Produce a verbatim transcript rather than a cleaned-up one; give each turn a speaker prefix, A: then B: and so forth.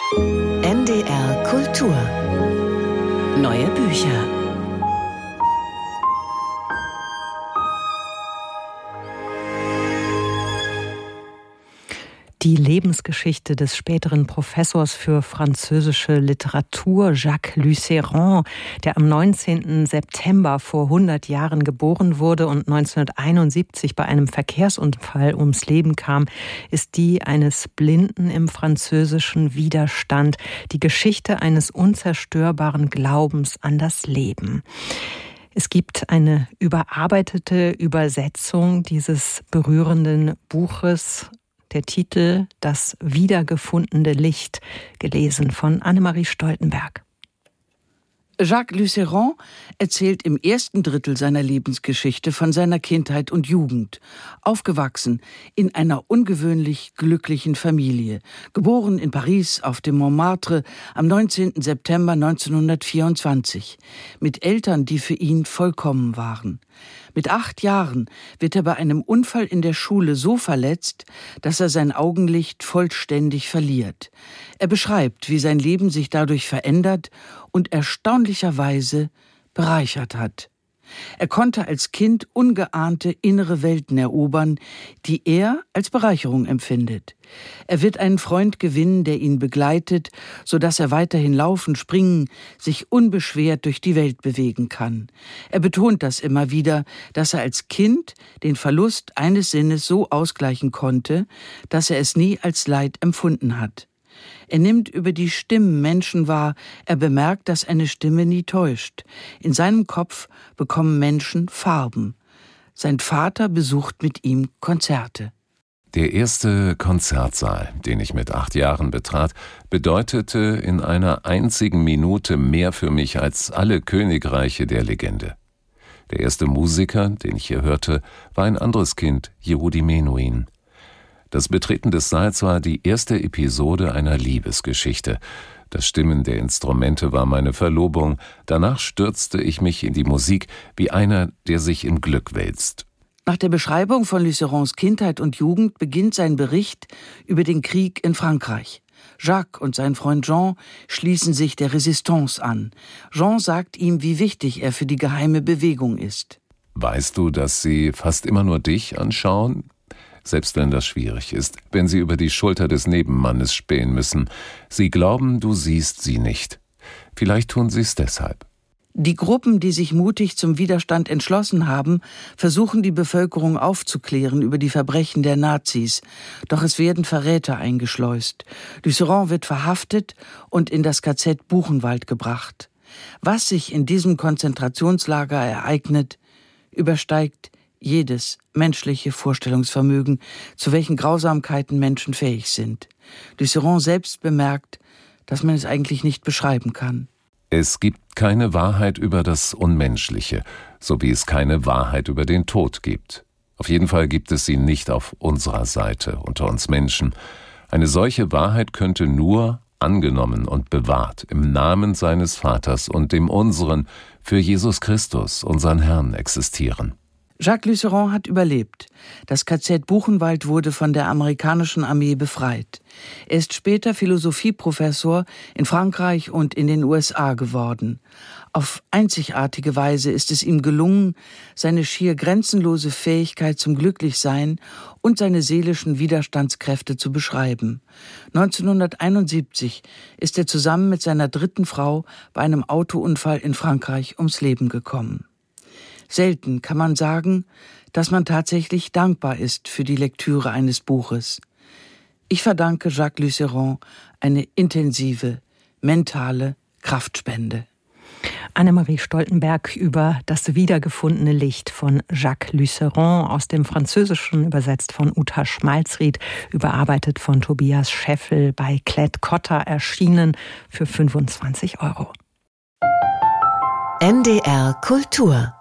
A: N D R Kultur. Neue Bücher.
B: Die Lebensgeschichte des späteren Professors für französische Literatur Jacques Lucéron, der am neunzehnten September vor hundert Jahren geboren wurde und neunzehnhunderteinundsiebzig bei einem Verkehrsunfall ums Leben kam, ist die eines Blinden im französischen Widerstand, die Geschichte eines unzerstörbaren Glaubens an das Leben. Es gibt eine überarbeitete Übersetzung dieses berührenden Buches. Der Titel »Das wiedergefundene Licht«, gelesen von Annemarie Stoltenberg.
C: Jacques Lucéron erzählt im ersten Drittel seiner Lebensgeschichte von seiner Kindheit und Jugend, aufgewachsen in einer ungewöhnlich glücklichen Familie, geboren in Paris auf dem Montmartre am neunzehnten September neunzehnhundertvierundzwanzig, mit Eltern, die für ihn vollkommen waren. Mit acht Jahren wird er bei einem Unfall in der Schule so verletzt, dass er sein Augenlicht vollständig verliert. Er beschreibt, wie sein Leben sich dadurch verändert und erstaunlicherweise bereichert hat. Er konnte als Kind ungeahnte innere Welten erobern, die er als Bereicherung empfindet. Er wird einen Freund gewinnen, der ihn begleitet, sodass er weiterhin laufen, springen, sich unbeschwert durch die Welt bewegen kann. Er betont das immer wieder, dass er als Kind den Verlust eines Sinnes so ausgleichen konnte, dass er es nie als Leid empfunden hat. Er nimmt über die Stimmen Menschen wahr, er bemerkt, dass eine Stimme nie täuscht. In seinem Kopf bekommen Menschen Farben. Sein Vater besucht mit ihm Konzerte.
D: Der erste Konzertsaal, den ich mit acht Jahren betrat, bedeutete in einer einzigen Minute mehr für mich als alle Königreiche der Legende. Der erste Musiker, den ich hier hörte, war ein anderes Kind, Yehudi Menuhin. Das Betreten des Saals war die erste Episode einer Liebesgeschichte. Das Stimmen der Instrumente war meine Verlobung. Danach stürzte ich mich in die Musik wie einer, der sich im Glück wälzt.
C: Nach der Beschreibung von Lucérons Kindheit und Jugend beginnt sein Bericht über den Krieg in Frankreich. Jacques und sein Freund Jean schließen sich der Resistance an. Jean sagt ihm, wie wichtig er für die geheime Bewegung ist.
D: Weißt du, dass sie fast immer nur dich anschauen? Selbst wenn das schwierig ist, wenn sie über die Schulter des Nebenmannes spähen müssen. Sie glauben, du siehst sie nicht. Vielleicht tun sie es deshalb.
C: Die Gruppen, die sich mutig zum Widerstand entschlossen haben, versuchen die Bevölkerung aufzuklären über die Verbrechen der Nazis. Doch es werden Verräter eingeschleust. Lucéron wird verhaftet und in das K Z Buchenwald gebracht. Was sich in diesem Konzentrationslager ereignet, übersteigt jedes menschliche Vorstellungsvermögen, zu welchen Grausamkeiten Menschen fähig sind. Lucéron selbst bemerkt, dass man es eigentlich nicht beschreiben kann.
D: Es gibt keine Wahrheit über das Unmenschliche, so wie es keine Wahrheit über den Tod gibt. Auf jeden Fall gibt es sie nicht auf unserer Seite, unter uns Menschen. Eine solche Wahrheit könnte nur angenommen und bewahrt im Namen seines Vaters und dem unseren für Jesus Christus, unseren Herrn, existieren.
C: Jacques Lucéron hat überlebt. Das K Z Buchenwald wurde von der amerikanischen Armee befreit. Er ist später Philosophieprofessor in Frankreich und in den U S A geworden. Auf einzigartige Weise ist es ihm gelungen, seine schier grenzenlose Fähigkeit zum Glücklichsein und seine seelischen Widerstandskräfte zu beschreiben. neunzehnhunderteinundsiebzig ist er zusammen mit seiner dritten Frau bei einem Autounfall in Frankreich ums Leben gekommen. Selten kann man sagen, dass man tatsächlich dankbar ist für die Lektüre eines Buches. Ich verdanke Jacques Lucéron eine intensive, mentale Kraftspende.
B: Annemarie Stoltenberg über Das wiedergefundene Licht von Jacques Lucéron, aus dem Französischen übersetzt von Uta Schmalzried, überarbeitet von Tobias Scheffel, bei Klett-Cotta erschienen für fünfundzwanzig Euro.
A: N D R Kultur